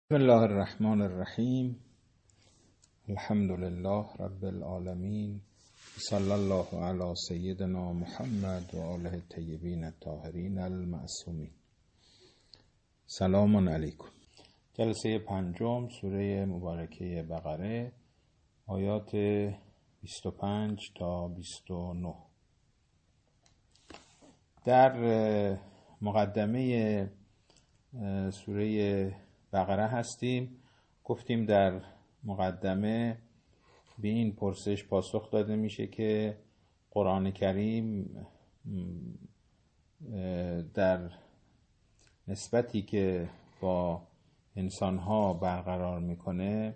بسم الله الرحمن الرحیم. الحمد لله رب العالمین. صلی الله علی سیدنا محمد و آله الطیبین الطاهرین المعصومین. سلام علیکم. جلسه پنجم سوره مبارکه بقره، آیات 25 تا 29. در مقدمه سوره بقره هستیم. گفتیم در مقدمه به این پرسش پاسخ داده میشه که قرآن کریم در نسبتی که با انسانها برقرار میکنه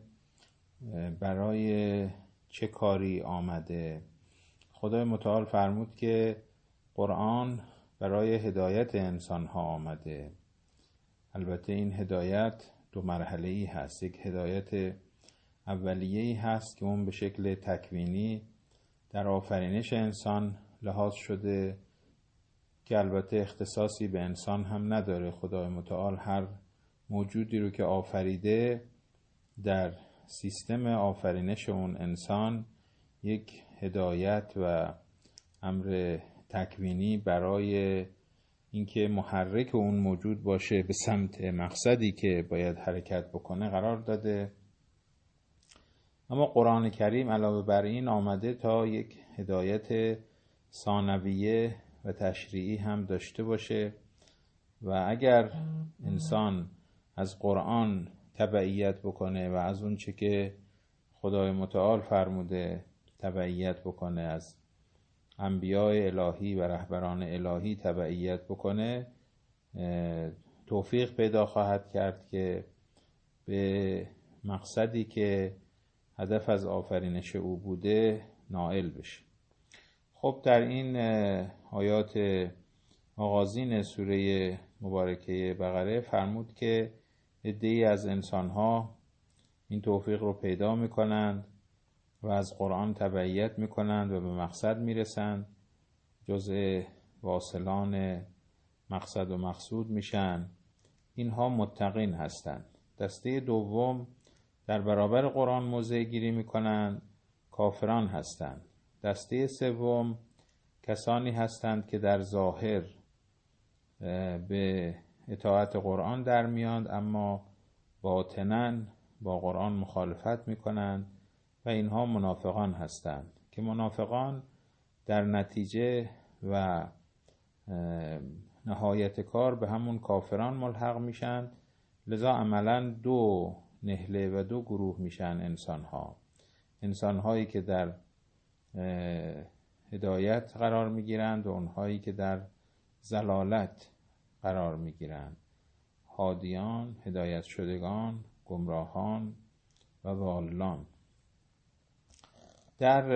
برای چه کاری آمده. خدای متعال فرمود که قرآن برای هدایت انسانها آمده. البته این هدایت دو مرحله‌ای هست. یک هدایت اولیه‌ای هست که اون به شکل تکوینی در آفرینش انسان لحاظ شده که البته اختصاصی به انسان هم نداره. خدای متعال هر موجودی رو که آفریده در سیستم آفرینش اون انسان یک هدایت و امر تکوینی برای اینکه محرک اون موجود باشه به سمت مقصدی که باید حرکت بکنه قرار داده. اما قرآن کریم علاوه بر این آمده تا یک هدایت ثانویه و تشریعی هم داشته باشه و اگر انسان از قرآن تبعیت بکنه و از اون چه که خدای متعال فرموده تبعیت بکنه، از انبیاء الهی و رهبران الهی تبعیت بکنه، توفیق پیدا خواهد کرد که به مقصدی که هدف از آفرینش او بوده نائل بشه. خب در این آیات آغازین سوره مبارکه بقره فرمود که عده‌ای از انسانها این توفیق رو پیدا میکنند و از قرآن تبعیت میکنند و به مقصد میرسند، جزء واصلان مقصد و مقصود میشن. اینها متقین هستند. دسته دوم در برابر قرآن موضع گیری میکنند، کافران هستند. دسته سوم کسانی هستند که در ظاهر به اطاعت قرآن در میاند اما باطناً با قرآن مخالفت میکنند و اینها منافقان هستند که منافقان در نتیجه و نهایت کار به همون کافران ملحق میشن. لذا عملاً دو نهله و دو گروه میشن انسانهایی که در هدایت قرار میگیرند و اونهایی که در ضلالت قرار میگیرند، هادیان، هدایت شدگان، گمراهان و ضالان. در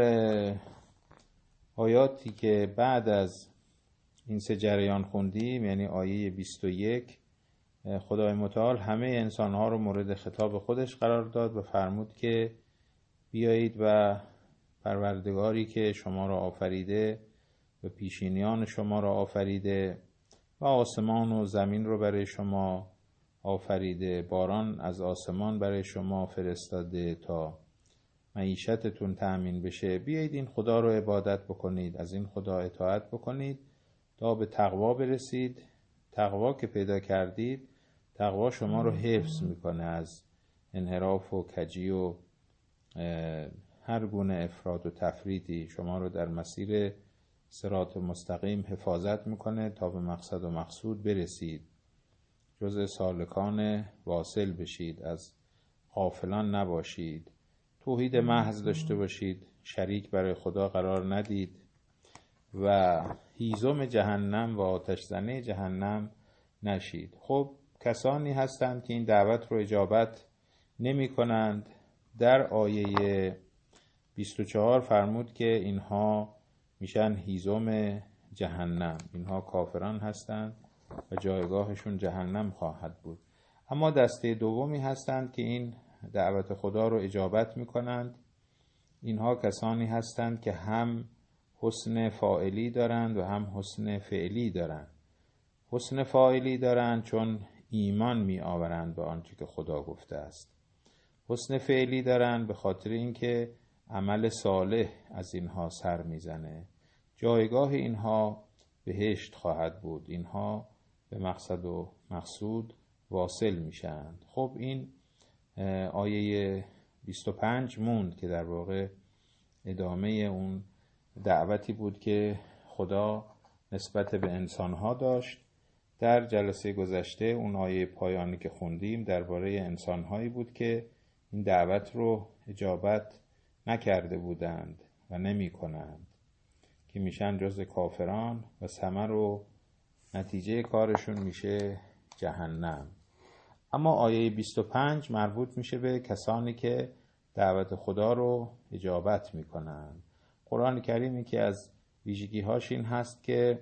آیاتی که بعد از این سه جریان خوندیم، یعنی آیه 21، خدای متعال همه انسانها رو مورد خطاب خودش قرار داد و فرمود که بیایید و پروردگاری که شما را آفریده و پیشینیان شما را آفریده و آسمان و زمین رو برای شما آفریده، باران از آسمان برای شما فرستاده تا معیشتتون تأمین بشه، بیایید این خدا رو عبادت بکنید، از این خدا اطاعت بکنید تا به تقوا برسید. تقوا که پیدا کردید، تقوا شما رو حفظ میکنه از انحراف و کجی و هر گونه افراط و تفریطی. شما رو در مسیر صراط مستقیم حفاظت میکنه تا به مقصد و مقصود برسید، جزء سالکان واصل بشید، از غافلان نباشید، توحید محض داشته باشید، شریک برای خدا قرار ندید و هیزم جهنم و آتش زنه جهنم نشید. خب کسانی هستند که این دعوت رو اجابت نمی کنند. در آیه 24 فرمود که اینها میشن هیزم جهنم، اینها کافران هستند و جایگاهشون جهنم خواهد بود. اما دسته دومی هستند که این دعوت خدا رو اجابت میکنند. اینها کسانی هستند که هم حسن فاعلی دارند و هم حسن فعلی دارند. حسن فاعلی دارند چون ایمان می آورند به آنچه که خدا گفته است. حسن فعلی دارن به خاطر اینکه عمل صالح از اینها سر میزنه. جایگاه اینها بهشت خواهد بود. اینها به مقصد و مقصود واصل میشن. خب این آیه 25 موند که در واقع ادامه اون دعوتی بود که خدا نسبت به انسانها داشت. در جلسه گذشته اون آیه پایانی که خوندیم درباره انسانهایی بود که این دعوت رو اجابت نکرده بودند و نمی کنند که میشن جز کافران و ثمر و نتیجه کارشون میشه جهنم. اما آیه 25 مربوط میشه به کسانی که دعوت خدا رو اجابت میکنند. قرآن کریمی که از ویژگی‌هاش این هست که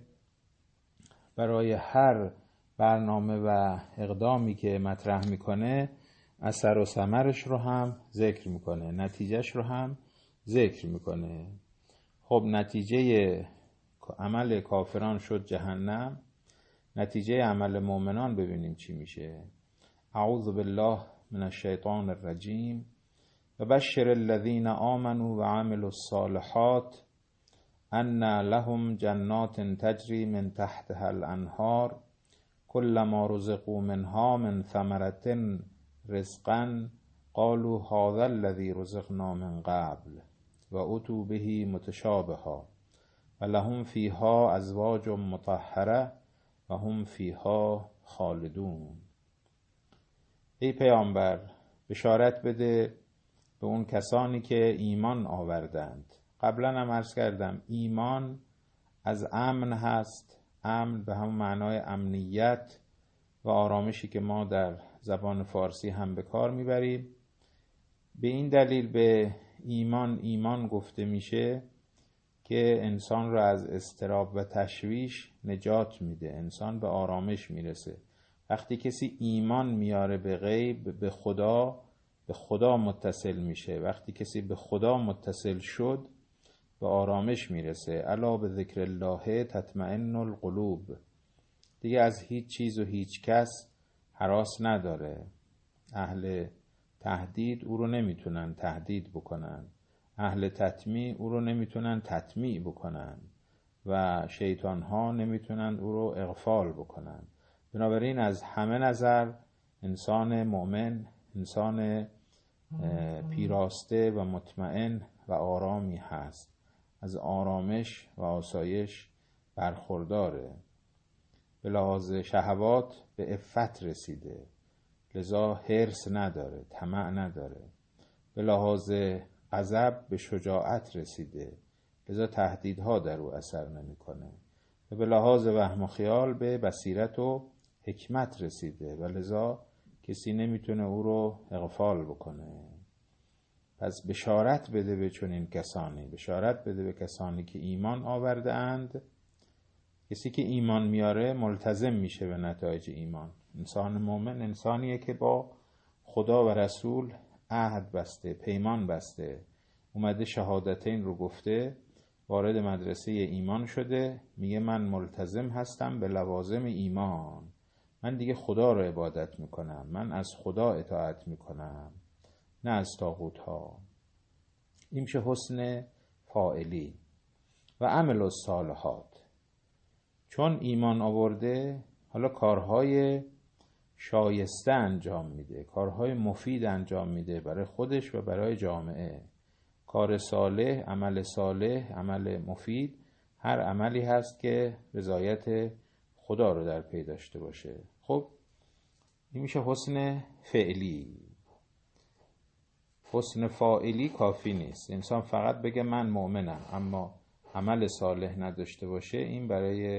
برای هر برنامه و اقدامی که مطرح میکنه اثر و ثمرش رو هم ذکر میکنه، نتیجهش رو هم ذکر میکنه. خب نتیجه عمل کافران شد جهنم، نتیجه عمل مؤمنان ببینیم چی میشه. اعوذ بالله من الشیطان الرجیم و بشر الذین آمنوا و عملوا الصالحات ان لهم جنات تجری من تحتها الانهار كلما رزقوا منها من ثمرة رزقا قالوا هذا الذي رزقنا من قبل و اتوا به متشابها و لهم فیها ازواج مطهره و هم فیها خالدون. ای پیامبر بشارت بده به اون کسانی که ایمان آوردند. قبلا هم عرض کردم ایمان از امن هست. امن به همون معنای امنیت و آرامشی که ما در زبان فارسی هم به کار میبریم. به این دلیل به ایمان گفته میشه که انسان را از اضطراب و تشویش نجات میده، انسان به آرامش میرسه. وقتی کسی ایمان میاره به غیب، به خدا متصل میشه. وقتی کسی به خدا متصل شد به آرامش میرسه. الا به ذکر الله تطمئن القلوب. دیگه از هیچ چیز و هیچ کس هراس نداره. اهل تهدید او رو نمیتونن تهدید بکنن، اهل تطمیع او رو نمیتونن تطمیع بکنن و شیطان ها نمیتونن او رو اغفال بکنن. بنابراین از همه نظر انسان مؤمن انسان پیراسته و مطمئن و آرامی هست. از آرامش و آسایش برخورداره. به لحاظ شهوات به عفت رسیده، لذا حرص نداره، طمع نداره. به لحاظ غضب به شجاعت رسیده، لذا تهدیدها در او اثر نمیکنه. و به لحاظ وهم و خیال به بصیرت و حکمت رسیده و لذا کسی نمیتونه او رو اغفال بکنه. پس بشارت بده به چنین کسانی، بشارت بده به کسانی که ایمان آورده اند. کسی که ایمان میاره ملتزم میشه به نتایج ایمان. انسان مومن انسانیه که با خدا و رسول عهد بسته، پیمان بسته، اومده شهادتین رو گفته، وارد مدرسه ایمان شده، میگه من ملتزم هستم به لوازم ایمان. من دیگه خدا رو عبادت میکنم، من از خدا اطاعت میکنم نه از طاغوت ها. این میشه حسن فاعلی. و عمل الصالحات، چون ایمان آورده حالا کارهای شایسته انجام میده، کارهای مفید انجام میده برای خودش و برای جامعه. کار صالح، عمل صالح، عمل مفید، هر عملی هست که رضایت خدا رو در پی داشته باشه. خب این میشه حسن فعلی. حسن فاعلی کافی نیست. انسان فقط بگه من مؤمنم اما عمل صالح نداشته باشه، این برای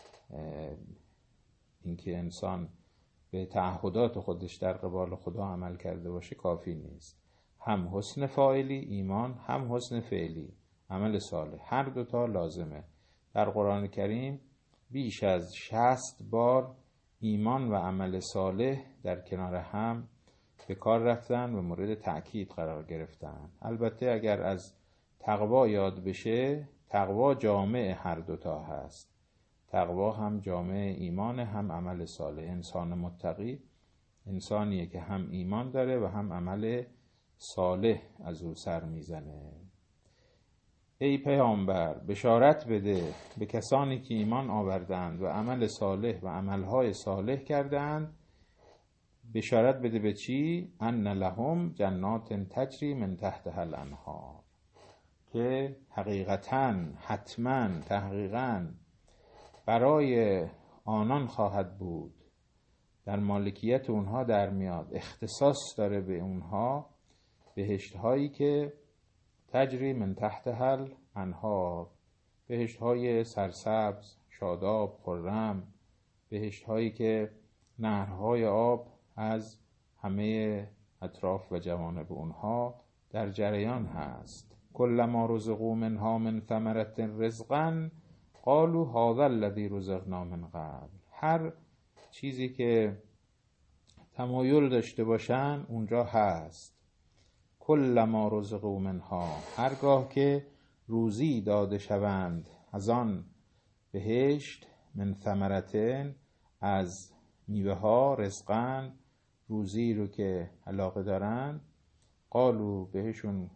اینکه انسان به تعهدات خودش در قبال خدا عمل کرده باشه کافی نیست. هم حسن فاعلی ایمان، هم حسن فعلی عمل صالح، هر دوتا لازمه. در قرآن کریم بیش از 60 بار ایمان و عمل صالح در کنار هم به کار رفتن و مورد تأکید قرار گرفتن. البته اگر از تقوا یاد بشه، تقوا جامع هر دوتا هست. تقوا هم جامعه ایمان، هم عمل صالح. انسان متقی انسانیه که هم ایمان داره و هم عمل صالح از او سر میزنه. ای پیامبر بشارت بده به کسانی که ایمان آوردند و عمل صالح و عملهای صالح کردند. بشارت بده به چی؟ ان لهم جنات تجری من تحتها الانهار، که حقیقتاً، حتماً، تحقیقاً برای آنان خواهد بود، در مالکیت اونها در میاد، اختصاص داره به اونها، بهشت هایی که تجری من تحتها الانهار، بهشت های سرسبز، شاداب، خرم، بهشت هایی که نهرهای آب از همه اطراف و جوانب اونها در جریان هست. کلما رزقوا منها من ثمرة رزقا قالوا هذا الذی رزقنا من قبل. هر چیزی که تمایل داشته باشن اونجا هست. کلما رزقوا منها، هرگاه که روزی داده شوند از آن بهشت، من ثمرتن، از میوه ها، رزقن، روزی رو که علاقه دارن، قالو بهشون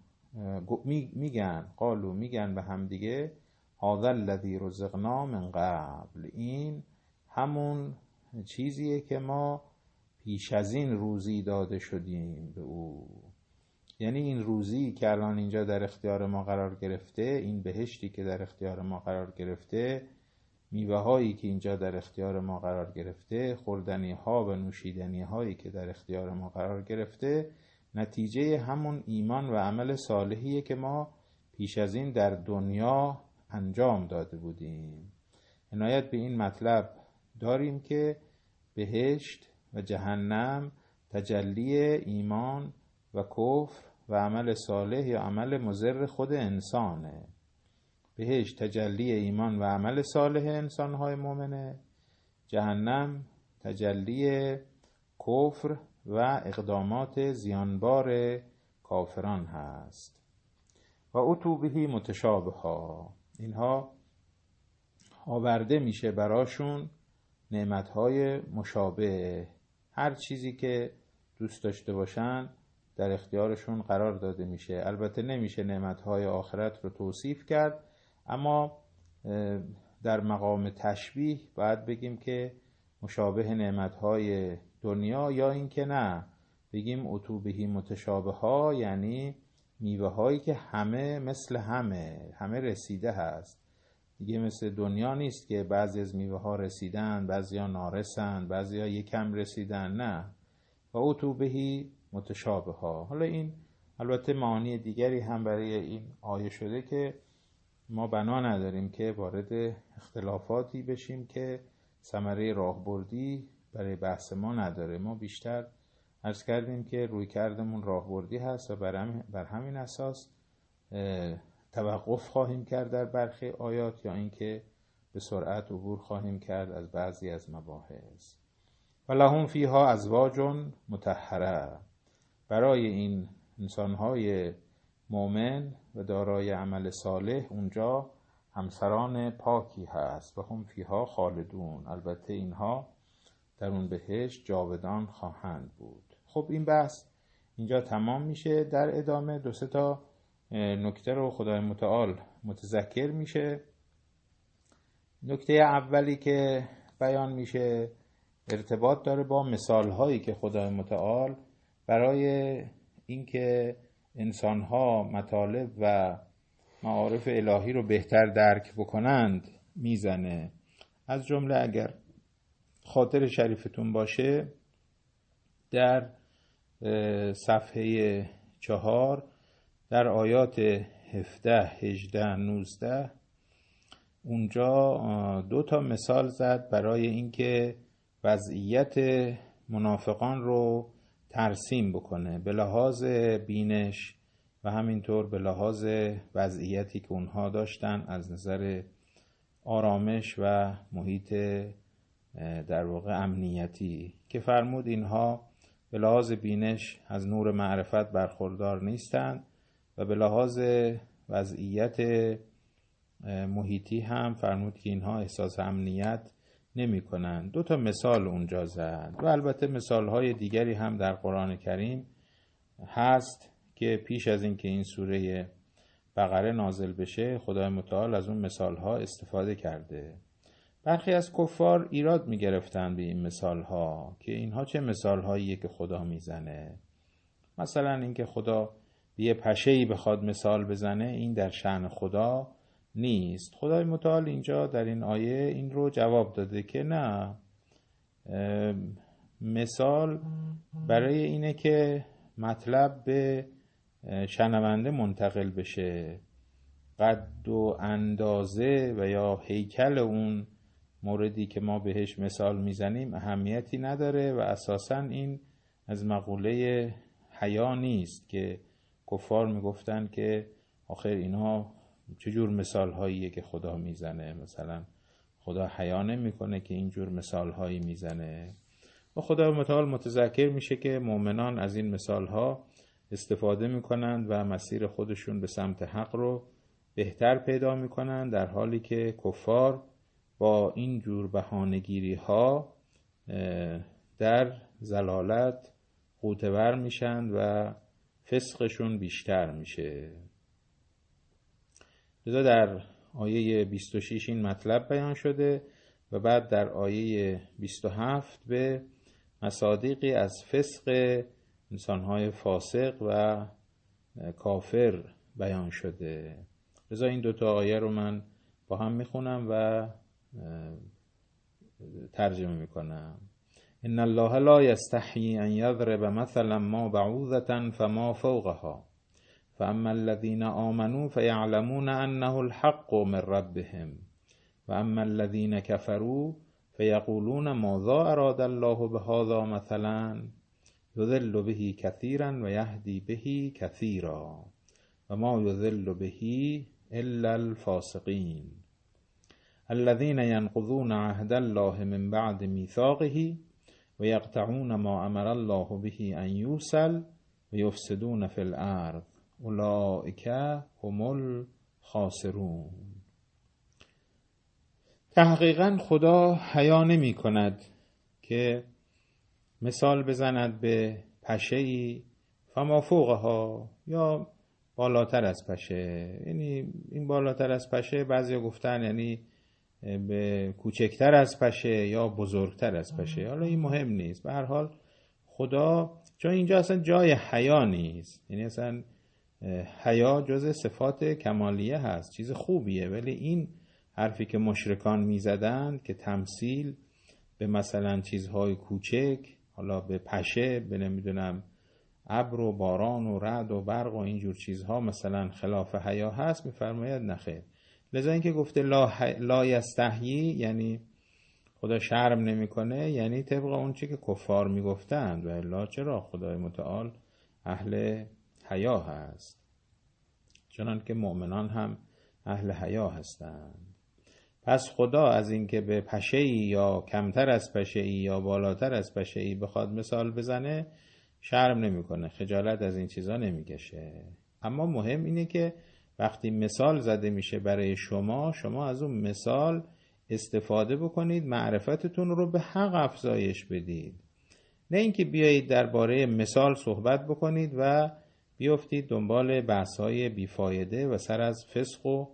میگن به هم دیگه هذا الذی رزقنا من قبل، این همون چیزیه که ما پیش از این روزی داده شدیم به او. یعنی این روزی که الان اینجا در اختیار ما قرار گرفته، این بهشتی که در اختیار ما قرار گرفته، میوه هایی که اینجا در اختیار ما قرار گرفته، خوردنی ها و نوشیدنی هایی که در اختیار ما قرار گرفته، نتیجه همون ایمان و عمل صالحیه که ما پیش از این در دنیا انجام داده بودیم. عنایت به این مطلب داریم که بهشت و جهنم تجلی ایمان و کفر و عمل صالح یا عمل مضر خود انسانه. بهشت تجلی ایمان و عمل صالح انسانهای مؤمنه، جهنم تجلی کفر و اقدامات زیانبار کافران هست. و اتوا به متشابها، اینها آورده میشه براشون نعمتهای مشابه، هر چیزی که دوست داشته باشن در اختیارشون قرار داده میشه. البته نمیشه نعمتهای آخرت رو توصیف کرد، اما در مقام تشبیه باید بگیم که مشابه نعمتهای دنیا، یا این که نه بگیم اتوا به متشابها، یعنی میوه هایی که همه مثل همه رسیده هست دیگه. مثل دنیا نیست که بعضی از میوه ها رسیدن، بعضی ها نارسن، بعضی ها یکم رسیدن، نه. و اتوا به متشابها. حالا این البته معانی دیگری هم برای این آیه شده که ما بنا نداریم که وارد اختلافاتی بشیم که ثمره راهبردی برای بحث ما نداره. ما بیشتر عرض کردیم که روی کردمون راهبردی هست و بر همین اساس توقف خواهیم کرد در برخی آیات، یا اینکه به سرعت عبور خواهیم کرد از بعضی از مباحث. و لهم فیها ازواج مطهره، برای این انسانهای مؤمن و دارای عمل صالح اونجا همسران پاکی هست. و هم فیها خالدون، البته اینها در اون بهشت جاودان خواهند بود. خب این بحث اینجا تمام میشه. در ادامه 2-3 تا نکته رو خدای متعال متذکر میشه. نکته اولی که بیان میشه ارتباط داره با مثال هایی که خدای متعال برای اینکه انسانها مطالب و معارف الهی رو بهتر درک بکنند میزنه. از جمله اگر خاطر شریفتون باشه در صفحه 4 در آیات 17 18 19 اونجا 2 تا مثال زد برای اینکه وضعیت منافقان رو ترسیم بکنه به لحاظ بینش و همینطور به لحاظ وضعیتی که اونها داشتن از نظر آرامش و محیط در واقع امنیتی، که فرمود اینها به لحاظ بینش از نور معرفت برخوردار نیستند و به لحاظ وضعیت محیطی هم فرمود که اینها احساس امنیت نمی کنند. 2 مثال اونجا زد و البته مثالهای دیگری هم در قرآن کریم هست که پیش از اینکه این سوره بقره نازل بشه خدای متعال از اون مثالها استفاده کرده. برخی از کفار ایراد می گرفتن به این مثالها که اینها چه مثالهاییه که خدا میزنه. مثلا اینکه خدا یه پشه‌ای بخواد مثال بزنه این در شأن خدا نیست. خدای متعال اینجا در این آیه این رو جواب داده که نه، مثال برای اینه که مطلب به شنونده منتقل بشه. قد و اندازه و یا هیکل اون موردی که ما بهش مثال میزنیم اهمیتی نداره و اساساً این از مقوله حیا نیست که کفار میگفتن که آخر اینها چجور مثال هاییه که خدا میزنه، مثلا خدا حیا نمیکنه که اینجور مثال هایی میزنه. و خدا متعال متذکر میشه که مؤمنان از این مثال ها استفاده میکنند و مسیر خودشون به سمت حق رو بهتر پیدا میکنند، در حالی که کفار با این جور بهانه‌گیری ها در ضلالت غوطه‌ور میشن و فسقشون بیشتر میشه. لذا در آیه 26 این مطلب بیان شده و بعد در آیه 27 به مصادیقی از فسق انسانهای فاسق و کافر بیان شده. لذا این 2 آیه رو من با هم میخونم و ترجمه میکنم. ان الله لا یستحیی ان یضرب مثلا ما بعوضة فما فوقها فاما الذین آمنوا فیعلمون انه الحق من ربهم واما الذین كفروا فیقولون ماذا اراد الله بهذا مثلا یضل به کثیرا و یهدی به کثیرا و ما یضل به الا الفاسقین الذين ينقضون عهد الله من بعد ميثاقه ويقطعون ما امر الله به ان يوصل ويفسدون في الارض اولئك هم الخاسرون. تحقیقا خدا حیا نمی کند که مثال بزند به پشه‌ای فما فوقها یا بالاتر از پشه. یعنی این بالاتر از پشه بعضیا گفتن یعنی به کوچکتر از پشه یا بزرگتر از پشه. حالا این مهم نیست. به هر حال خدا چون اینجا اصلا جای حیا نیست، یعنی اصلا حیا جز صفات کمالیه هست، چیز خوبیه، ولی این حرفی که مشرکان میزدن که تمثیل به مثلا چیزهای کوچک، حالا به پشه، به نمیدونم ابر و باران و رعد و برق و اینجور چیزها مثلا خلاف حیا هست، میفرماید نخیر. لذا اینکه گفته لا یستحیی یعنی خدا شرم نمیکنه، یعنی طبق اون چی که کفار میگفتند، و الا چرا خدای متعال اهل حیا هست، چنان که مؤمنان هم اهل حیا هستند. پس خدا از اینکه به پشه‌ای یا کمتر از پشه‌ای یا بالاتر از پشه‌ای بخواد مثال بزنه شرم نمیکنه، خجالت از این چیزا نمیکشه. اما مهم اینه که وقتی مثال زده میشه برای شما از اون مثال استفاده بکنید، معرفتتون رو به حق افزایش بدید، نه اینکه بیایید درباره مثال صحبت بکنید و بیافتید دنبال بحث‌های بیفایده و سر از فسق و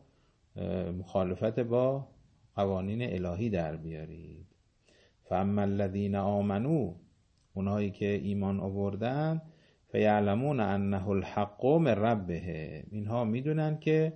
مخالفت با قوانین الهی در بیارید. فاما الذین آمنوا، اونایی که ایمان آوردن، فیعلمون انه الحق من ربهم، اینها میدونن که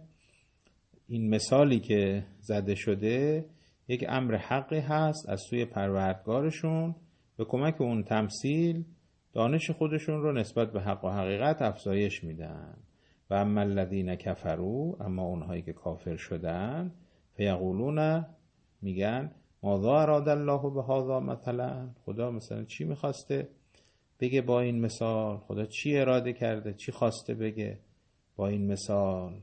این مثالی که زده شده یک امر حقی هست از سوی پروردگارشون، به کمک اون تمثیل دانش خودشون رو نسبت به حق و حقیقت افزایش میدن. و اما الذین کفروا، اما اونهایی که کافر شدن، فیقولون، میگن ماذا اراد الله بهذا مثلا، خدا مثلا چی میخواسته بگه با این مثال، خدا چی اراده کرده، چی خواسته بگه با این مثال.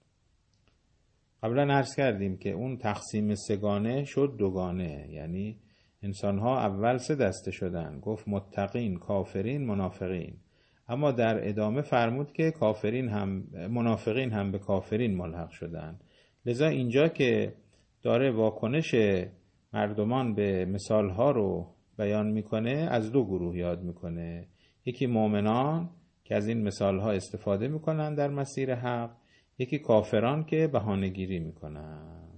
قبلا عرض کردیم که اون تقسیم سگانه شد دوگانه، یعنی انسانها اول 3 دسته شدن، گفت متقین، کافرین، منافقین، اما در ادامه فرمود که کافرین هم منافقین هم به کافرین ملحق شدن. لذا اینجا که داره واکنش مردمان به مثالها رو بیان میکنه، از دو گروه یاد میکنه. یکی مؤمنان که از این مثالها استفاده میکنن در مسیر حق، یکی کافران که بهانه‌گیری میکنن.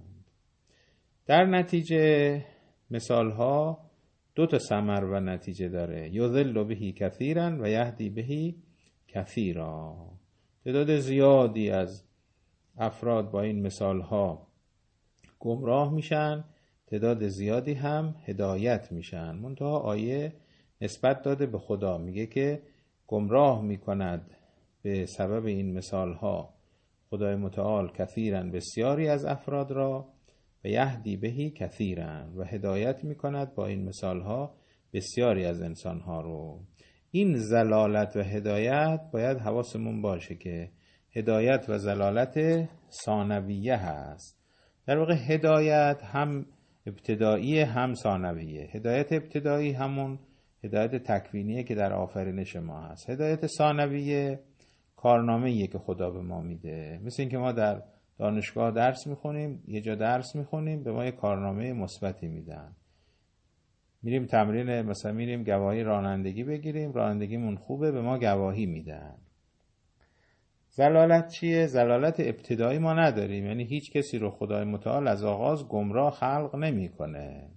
در نتیجه مثالها دو تا ثمر و نتیجه داره. یضل به کثیرا و یهدی به کثیرا. تعداد زیادی از افراد با این مثالها گمراه میشن، تعداد زیادی هم هدایت میشن. منتها آیه نسبت داده به خدا، میگه که گمراه میکند به سبب این مثالها خدای متعال کثیرا بسیاری از افراد را، و یهدی بهی کثیرا و هدایت میکند با این مثالها بسیاری از انسانها رو. این زلالت و هدایت باید حواسمون باشه که هدایت و زلالت ثانویه هست. در واقع هدایت هم ابتدایی هم ثانویه. هدایت ابتدایی همون هدایت تکوینیه که در آفرینش ما هست. هدایت ثانویه کارنامه‌ایه که خدا به ما میده. مثل این که ما در دانشگاه درس میخونیم، یه جا درس میخونیم، به ما یه کارنامه مثبتی میدن. میریم تمرین، مثلا میریم گواهی رانندگی بگیریم، رانندگیمون خوبه، به ما گواهی میدن. زلالت چیه؟ زلالت ابتدایی ما نداریم، یعنی هیچ کسی رو خدای متعال از آغاز گمراه خلق نمیکنه.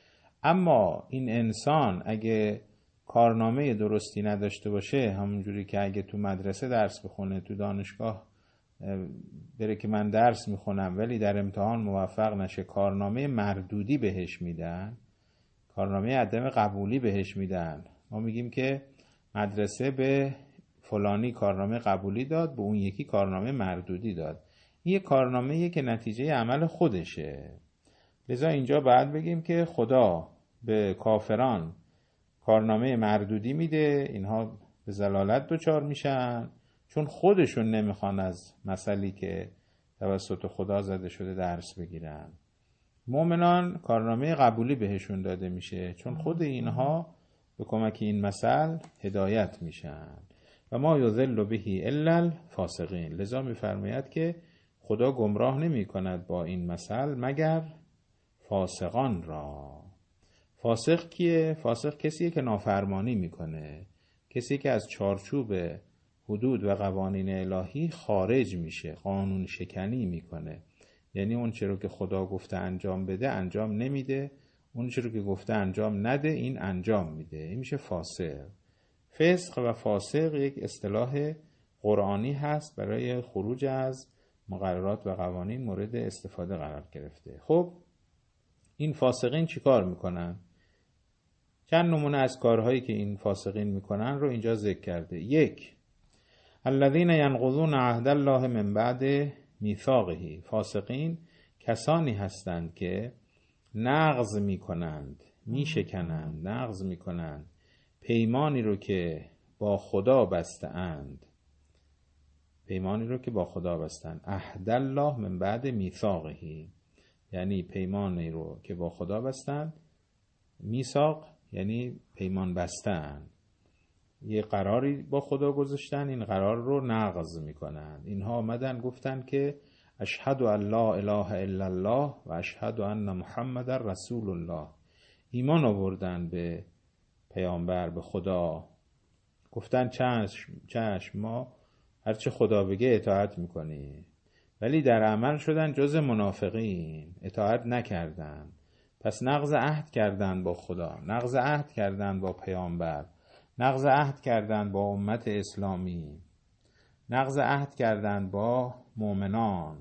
اما این انسان اگه کارنامه درستی نداشته باشه، همونجوری که اگه تو مدرسه درس بخونه، تو دانشگاه بره که من درس میخونم ولی در امتحان موفق نشه، کارنامه مردودی بهش میدن، کارنامه عدم قبولی بهش میدن. ما میگیم که مدرسه به فلانی کارنامه قبولی داد، به اون یکی کارنامه مردودی داد. این یه کارنامه‌ایه که نتیجه عمل خودشه. لذا اینجا باید بگیم که خدا به کافران کارنامه مردودی میده، اینها به ضلالت دچار میشن چون خودشون نمیخوان از مسئله که توسط خدا زده شده درس بگیرن. مؤمنان کارنامه قبولی بهشون داده میشه چون خود اینها به کمک این مثل هدایت میشن. و ما یضل به الا الفاسقین. لذا میفرماید که خدا گمراه نمی کند با این مثل مگر فاسقان را. فاسق کیه؟ فاسق کسیه که نافرمانی میکنه، کسی که از چارچوب حدود و قوانین الهی خارج میشه، قانون شکنی میکنه. یعنی اون چیزی رو که خدا گفته انجام بده انجام نمیده، اون چیزی رو که گفته انجام نده این انجام میده. این میشه فاسق. فسق و فاسق یک اصطلاح قرآنی هست برای خروج از مقررات و قوانین مورد استفاده قرار گرفته. خب این فاسقین چی کار میکنن؟ چند نمونه از کارهایی که این فاسقین میکنن رو اینجا ذکر کرده. یک، الذین ینقضون عهد الله من بعد میثاقه. فاسقین کسانی هستند که نقض میکنند، میشکنند، نقض میکنند پیمانی رو که با خدا بستند. پیمانی رو که با خدا بستند. عهد الله من بعد میثاقه یعنی پیمانی رو که با خدا بستند. میثاق یعنی پیمان بستن، یه قراری با خدا گذاشتن، این قرار رو نقض میکنن. اینها آمدن گفتن که اشهد ان لا اله الا الله و اشهد ان محمد رسول الله. ایمان آوردن به پیامبر، به خدا. گفتن چشم ما هرچه خدا بگه اطاعت میکنی، ولی در عمل شدن جز منافقین، اطاعت نکردن. پس نقض عهد کردن با خدا، نقض عهد کردن با پیامبر، نقض عهد کردن با امت اسلامی، نقض عهد کردن با مؤمنان.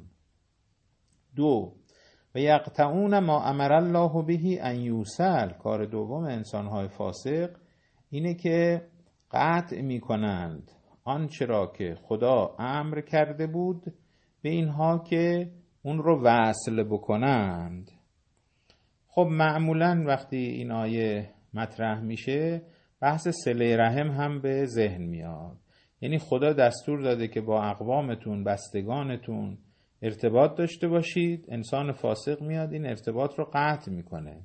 دو، و یقطعون ما امر الله به ان یوصل. کار دوم انسان‌های فاسق اینه که قطع می‌کنند آنچه را که خدا امر کرده بود به اینها که اون رو وصل بکنند. خب معمولاً وقتی این آیه مطرح میشه بحث صله رحم هم به ذهن میاد. یعنی خدا دستور داده که با اقوامتون، بستگانتون ارتباط داشته باشید. انسان فاسق میاد این ارتباط رو قطع میکنه،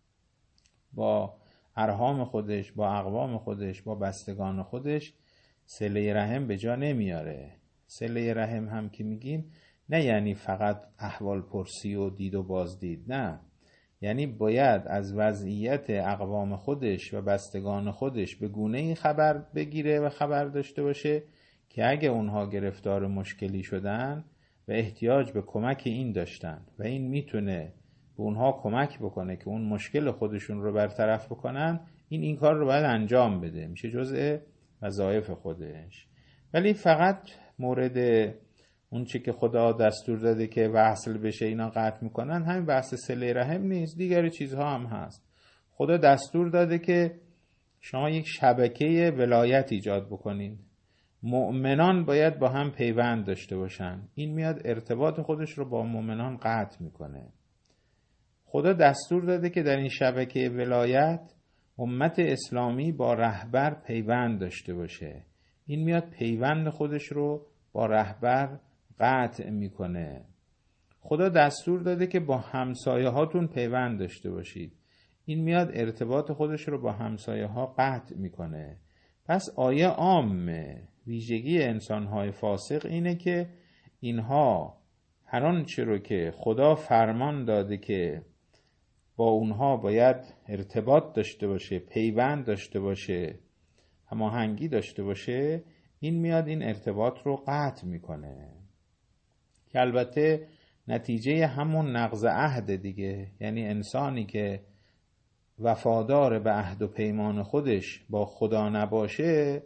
با ارحام خودش، با اقوام خودش، با بستگان خودش صله رحم به جا نمیاره. صله رحم هم که میگیم نه یعنی فقط احوال پرسی و دید و بازدید، نه، یعنی باید از وضعیت اقوام خودش و بستگان خودش به گونه‌ای خبر بگیره و خبر داشته باشه که اگه اونها گرفتار مشکلی شدن و احتیاج به کمک این داشتن و این میتونه به اونها کمک بکنه که اون مشکل خودشون رو برطرف بکنن، این کار رو باید انجام بده، میشه جزء وظایف خودش. ولی فقط مورد اون چی که خدا دستور داده که وصل بشه اینا قطع میکنن، همین بحث صله رحم نیست، دیگر چیزها هم هست. خدا دستور داده که شما یک شبکه ولایت ایجاد بکنید، مؤمنان باید با هم پیوند داشته باشن، این میاد ارتباط خودش رو با مؤمنان قطع میکنه. خدا دستور داده که در این شبکه ولایت امت اسلامی با رهبر پیوند داشته باشه، این میاد پیوند خودش رو با رهبر قطع میکنه. خدا دستور داده که با همسایه هاتون پیوند داشته باشید، این میاد ارتباط خودش رو با همسایه ها قطع میکنه. پس آیه عامه، ویژگی انسانهای فاسق اینه که اینها هر آنچه رو که خدا فرمان داده که با اونها باید ارتباط داشته باشه، پیوند داشته باشه، هماهنگی داشته باشه، این میاد این ارتباط رو قطع میکنه، که البته نتیجه همون نقض عهد دیگه. یعنی انسانی که وفادار به عهد و پیمان خودش با خدا نباشه،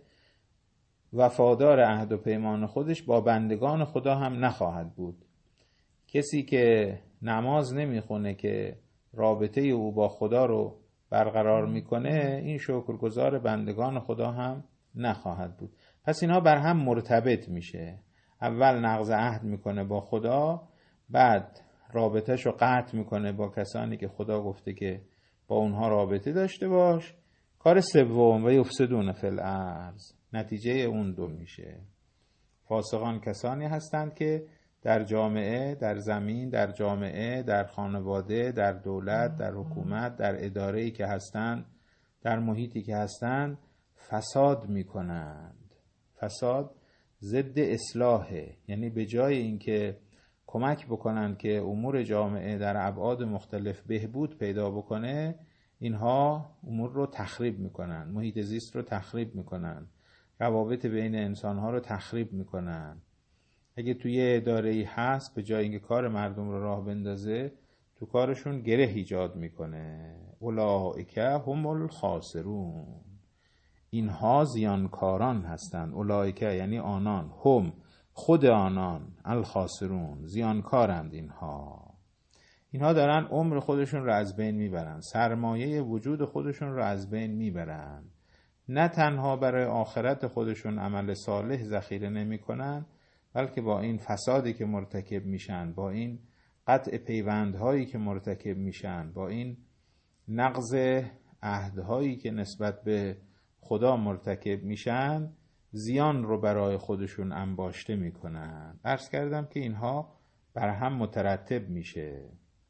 وفادار عهد و پیمان خودش با بندگان خدا هم نخواهد بود. کسی که نماز نمیخونه که رابطه او با خدا رو برقرار میکنه، این شکرگزار بندگان خدا هم نخواهد بود. پس اینا بر هم مرتبط میشه، اول نقض عهد میکنه با خدا، بعد رابطهشو قطع میکنه با کسانی که خدا گفته که با اونها رابطه داشته باش. کار سوم و یفسدون فی الارض، نتیجه اون دو میشه. فاسقان کسانی هستند که در جامعه، در زمین، در جامعه، در خانواده، در دولت، در حکومت، در اداره‌ای که هستند، در محیطی که هستند فساد میکنند. فساد ضد اصلاحه، یعنی به جای اینکه کمک بکنند که امور جامعه در ابعاد مختلف بهبود پیدا بکنه، اینها امور رو تخریب میکنن، محیط زیست رو تخریب میکنن، روابط بین انسانها رو تخریب میکنن. اگه توی اداره‌ای هست، به جای اینکه کار مردم رو راه بندازه، تو کارشون گره ایجاد میکنه. اولئک هم الخاسرون، اینها زیانکاران هستند. اولئک یعنی آنان، هم خود آنان، الخاسرون زیانکارند. اینها دارن عمر خودشون رو از بین میبرن، سرمایه وجود خودشون رو از بین میبرن. نه تنها برای آخرت خودشون عمل صالح ذخیره نمیکنن، بلکه با این فسادی که مرتکب میشن، با این قطع پیوندهایی که مرتکب میشن، با این نقض عهدهایی که نسبت به خدا مرتکب میشن، زیان رو برای خودشون انباشته میکنن. عرض کردم که اینها بر هم مترتب میشه.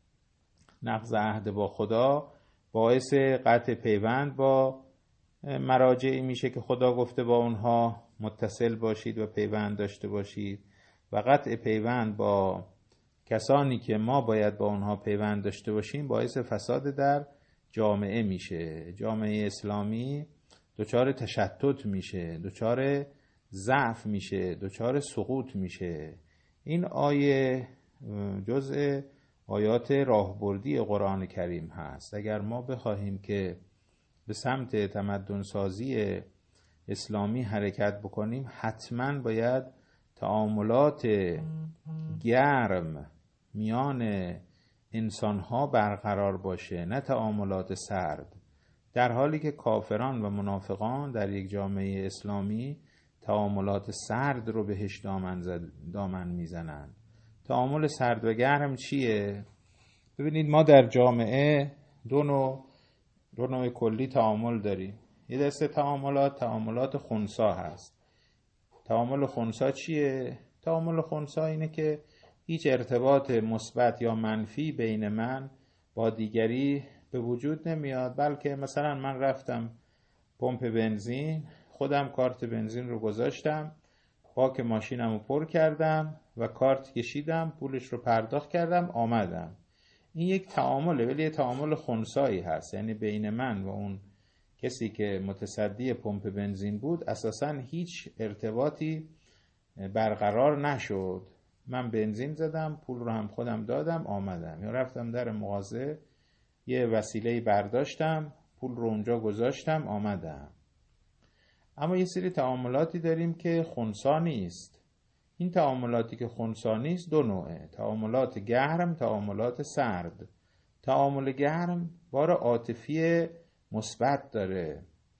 نقض عهد با خدا باعث قطع پیوند با مراجعی میشه که خدا گفته با اونها متصل باشید و پیوند داشته باشید، و قطع پیوند با کسانی که ما باید با اونها پیوند داشته باشیم باعث فساد در جامعه میشه. جامعه اسلامی دچار تشتت میشه، دچار ضعف میشه، دچار سقوط میشه. این آیه جزء آیات راهبردی قرآن کریم هست. اگر ما بخواهیم که به سمت تمدن سازی اسلامی حرکت بکنیم، حتما باید تعاملات گرم میان انسانها برقرار باشه، نه تعاملات سرد. در حالی که کافران و منافقان در یک جامعه اسلامی تعاملات سرد رو بهش دامن میزنن. تعامل سرد و گرم چیه؟ ببینید، ما در جامعه دو نوع کلی تعامل داریم. یه دسته تعاملات خنثی هست. تعامل خنثی چیه؟ تعامل خنثی اینه که هیچ ارتباط مثبت یا منفی بین من با دیگری به وجود نمیاد، بلکه مثلا من رفتم پمپ بنزین، خودم کارت بنزین رو گذاشتم، باک ماشینم رو پر کردم، و کارت کشیدم، پولش رو پرداخت کردم، آمدم. این یک تعامله، ولی یه تعامل خنثایی هست، یعنی بین من و اون کسی که متصدی پمپ بنزین بود اساساً هیچ ارتباطی برقرار نشد. من بنزین زدم، پول رو هم خودم دادم، آمدم. یا رفتم در مغازه یه وسیله‌ای برداشتم، پول رو اونجا گذاشتم، آمدم. اما یه سری تعاملاتی داریم که خنثی نیست. این تعاملاتی که خنثی نیست دو نوعه: تعاملات گرم، تعاملات سرد. تعامل گرم بار عاطفی مثبت داره.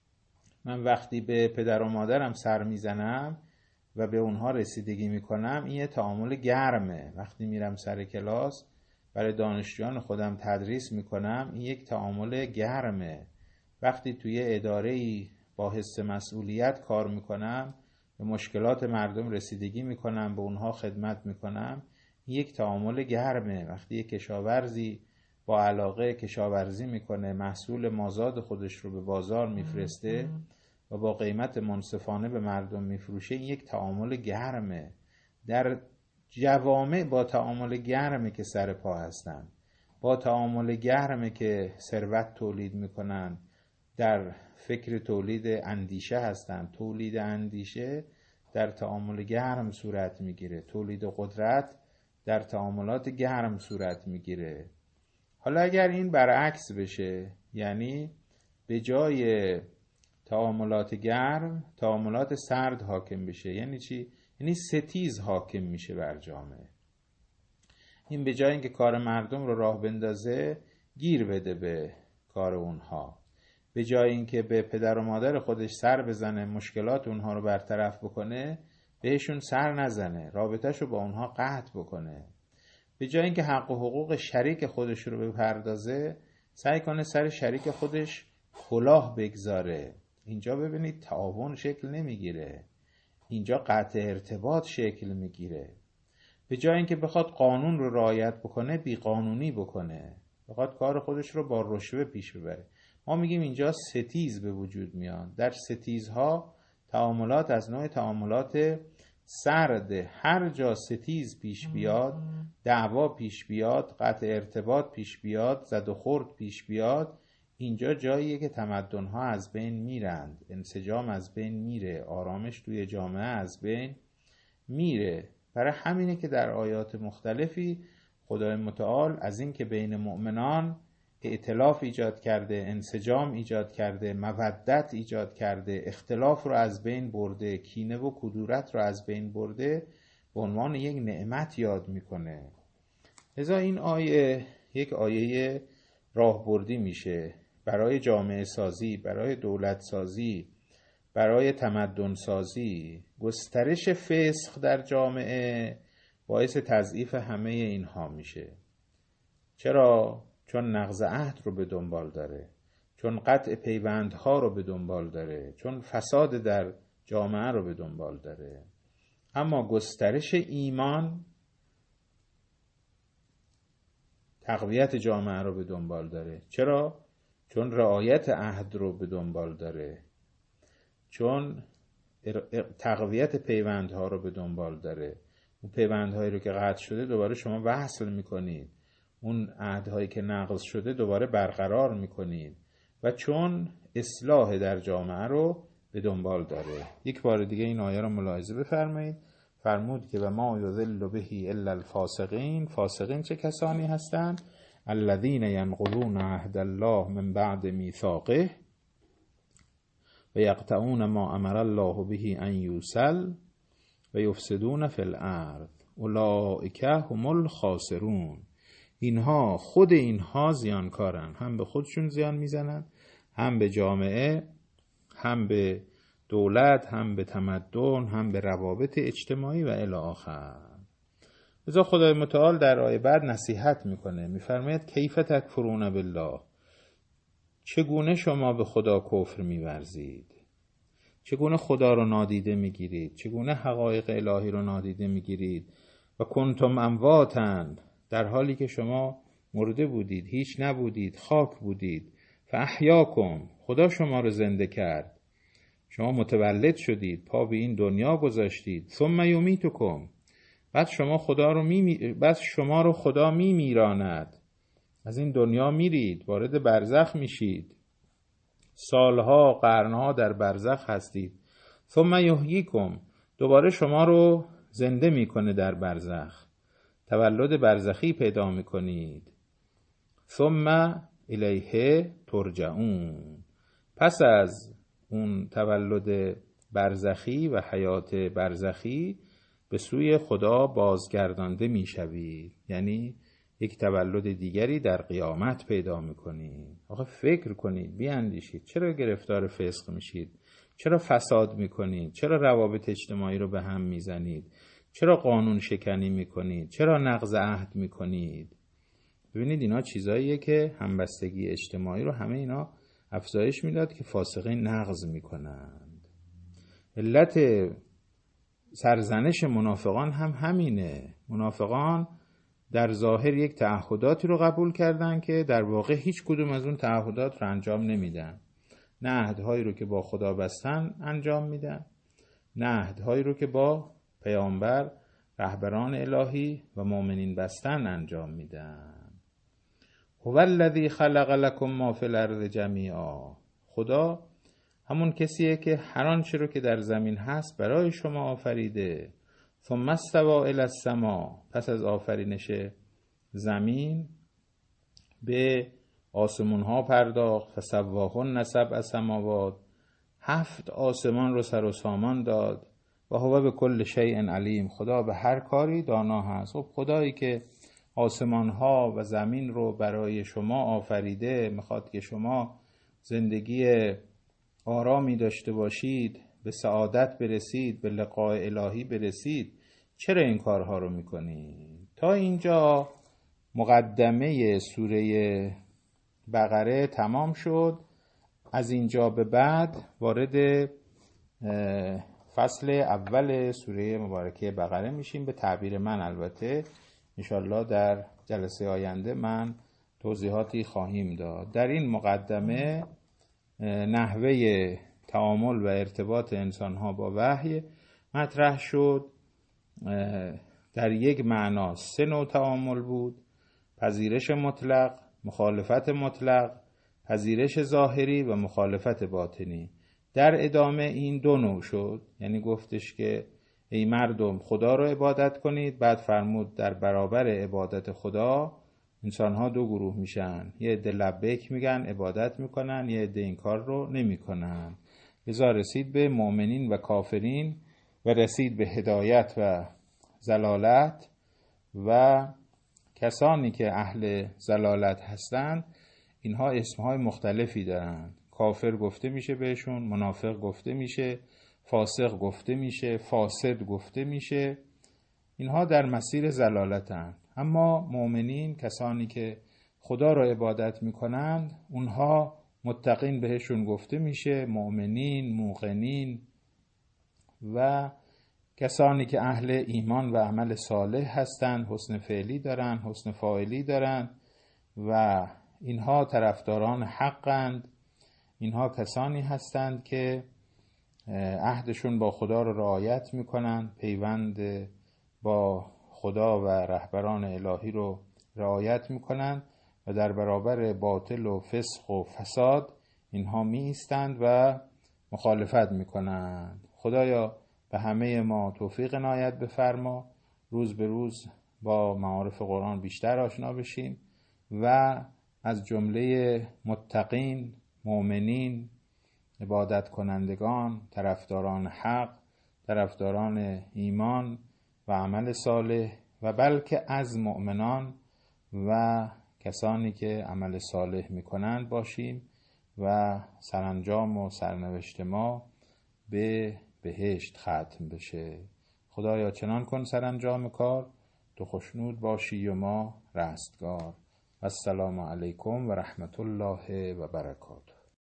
من وقتی به پدر و مادرم سر میزنم و به اونها رسیدگی میکنم، این یه تعامل گرمه. وقتی میرم سر کلاس برای دانشجویان خودم تدریس میکنم، این یک تعامل گرمه. وقتی توی اداره‌ای با حس مسئولیت کار میکنم، به مشکلات مردم رسیدگی میکنم، به اونها خدمت میکنم، این یک تعامل گرمه. وقتی یک کشاورزی با علاقه کشاورزی میکنه، محصول مازاد خودش رو به بازار میفرسته و با قیمت منصفانه به مردم میفروشه، این یک تعامل گرمه. در جوامع با تعامل گرمه که سر پا هستن، با تعامل گرمه که ثروت تولید میکنن، در فکر تولید اندیشه هستن. تولید اندیشه در تعامل گرم صورت میگیره، تولید قدرت در تعاملات گرم صورت میگیره. حالا اگر این برعکس بشه، یعنی به جای تعاملات گرم تعاملات سرد حاکم بشه، یعنی چی؟ یعنی ستیز حاکم میشه بر جامعه. این به جای اینکه کار مردم رو راه بندازه، گیر بده به کار اونها. به جای اینکه به پدر و مادر خودش سر بزنه، مشکلات اونها رو برطرف بکنه، بهشون سر نزنه، رابطه‌شو رو با اونها قطع بکنه. به جای اینکه حق و حقوق شریک خودش رو بپردازه، سعی کنه سر شریک خودش کلاه بگذاره. اینجا ببینید تعاون شکل نمیگیره، اینجا قطع ارتباط شکل میگیره. به جای اینکه بخواد قانون رو رعایت بکنه، بی قانونی بکنه، بخواد کار خودش رو با رشوه پیش ببره. ما میگیم اینجا ستیز به وجود میاد. در ستیزها تعاملات از نوع تعاملات سرد. هر جا ستیز پیش بیاد، دعوا پیش بیاد، قطع ارتباط پیش بیاد، زد و خورد پیش بیاد، اینجا جاییه که تمدن‌ها از بین میرند، انسجام از بین میره، آرامش توی جامعه از بین میره. برای همینه که در آیات مختلفی خدای متعال از این که بین مؤمنان ائتلاف ایجاد کرده، انسجام ایجاد کرده، مودت ایجاد کرده، اختلاف رو از بین برده، کینه و کدورت رو از بین برده، به عنوان یک نعمت یاد میکنه. لذا این آیه یک آیه راهبردی میشه برای جامعه سازی، برای دولت سازی، برای تمدن سازی. گسترش فسق در جامعه باعث تضعیف همه اینها میشه. چرا؟ چون نقض عهد رو به دنبال داره، چون قطع پیوندها رو به دنبال داره، چون فساد در جامعه رو به دنبال داره. اما گسترش ایمان تقویت جامعه رو به دنبال داره. چرا؟ چون رعایت عهد رو به دنبال داره، چون تقویت پیوندها رو به دنبال داره. اون پیوندهایی رو که قطع شده دوباره شما وصل میکنید، اون عهدهایی که نقض شده دوباره برقرار میکنید، و چون اصلاح در جامعه رو به دنبال داره. یک بار دیگه این آیه رو ملاحظه بفرمایید. فرمود که و ما یضل به الا الفاسقین. فاسقین چه کسانی هستند؟ الذین ینقضون عهد الله من بعد میثاقه و یقطعون ما امر الله به ان یوصل و یفسدون فی الارض اولئک هم الخاسرون. اینها، خود اینها زیانکارن، هم به خودشون زیان میزنن، هم به جامعه، هم به دولت، هم به تمدن، هم به روابط اجتماعی و الی آخر. لذا خدای متعال در آیه بعد نصیحت میکنه، میفرماید کیف تکفرون بالله، چگونه شما به خدا کفر میورزید، چگونه خدا رو نادیده میگیرید، چگونه حقایق الهی رو نادیده میگیرید. و کنتم امواتا، در حالی که شما مرده بودید، هیچ نبودید، خاک بودید. فاحیاکم، خدا شما رو زنده کرد، شما متولد شدید، پا به این دنیا گذاشتید. ثم یمیتکم، بعد شما رو خدا میراند، از این دنیا میرید، وارد برزخ میشید، سالها قرنها در برزخ هستید. ثم یحییکم، دوباره شما رو زنده میکنه در برزخ، تولد برزخی پیدا میکنید. ثم الیه ترجعون، پس از اون تولد برزخی و حیات برزخی به سوی خدا بازگردانده میشوید، یعنی یک تولد دیگری در قیامت پیدا میکنید. آخه فکر کنید، بیاندیشید، چرا گرفتار فسق میشید؟ چرا فساد میکنید؟ چرا روابط اجتماعی رو به هم میزنید؟ چرا قانون شکنی میکنید؟ چرا نقض عهد میکنید؟ ببینید اینا چیزاییه که همبستگی اجتماعی رو همه اینا افزایش میداد که فاسقین نقض میکنند. علت سرزنش منافقان هم همینه. منافقان در ظاهر یک تعهداتی رو قبول کردن که در واقع هیچ کدوم از اون تعهدات رو انجام نمیدن. نه عهدهایی رو که با خدا بستن انجام میدن، نه عهدهایی رو که با پیامبر، رهبران الهی و مؤمنین بستن انجام میدن. هو الذی خلق لکم ما فی الارض جمیعا، خدا همون کسیه که هر آنچه رو که در زمین هست برای شما آفریده. ثم استوى الی السماء، پس از آفرینش زمین به آسمون ها پرداخت. فسواهن سبع سماوات، 7 آسمان رو سر و سامان داد. و هو بكل شیء علیم، خدا به هر کاری دانا هست. خب خدایی که آسمان ها و زمین رو برای شما آفریده، میخواد که شما زندگی آرامی داشته باشید، به سعادت برسید، به لقاء الهی برسید، چرا این کارها رو میکنید؟ تا اینجا مقدمه سوره بقره تمام شد. از اینجا به بعد وارد فصل اول سوره مبارکه بقره میشیم. به تعبیر من البته، انشالله در جلسه آینده من توضیحاتی خواهیم داد. در این مقدمه نحوه تعامل و ارتباط انسانها با وحی مطرح شد. در یک معنا 3 نوع تعامل بود: پذیرش مطلق، مخالفت مطلق، پذیرش ظاهری و مخالفت باطنی. در ادامه این 2 نوع شد، یعنی گفتش که ای مردم خدا رو عبادت کنید. بعد فرمود در برابر عبادت خدا انسان‌ها 2 گروه میشن، یه عده لبیک میگن عبادت میکنن، یه عده این کار رو نمیکنن. لذا رسید به مؤمنین و کافرین و رسید به هدایت و ضلالت. و کسانی که اهل ضلالت هستند اینها اسمهای مختلفی دارن. کافر گفته میشه بهشون، منافق گفته میشه، فاسق گفته میشه، فاسد گفته میشه. اینها در مسیر ضلالتند. اما مؤمنین، کسانی که خدا را عبادت میکنند، اونها متقین بهشون گفته میشه، مؤمنین، موقنین. و کسانی که اهل ایمان و عمل صالح هستند، حسن فعلی دارن، حسن فاعلی دارن و اینها طرفداران حقند. اینها کسانی هستند که عهدشون با خدا رو رعایت میکنن، پیوند با خدا و رهبران الهی رو رعایت میکنن و در برابر باطل و فسق و فساد اینها می ایستند و مخالفت میکنند. خدایا به همه ما توفیق عنایت بفرما، روز به روز با معارف قرآن بیشتر آشنا بشیم و از جمله متقین، مؤمنین، عبادت کنندگان، طرفداران حق، طرفداران ایمان و عمل صالح و بلکه از مؤمنان و کسانی که عمل صالح میکنند باشیم و سرانجام و سرنوشت ما به بهشت ختم بشه. خدایا چنان کن سرانجام کار تو خوشنود باشی و ما رستگار. السلام علیکم و رحمت الله و برکاته.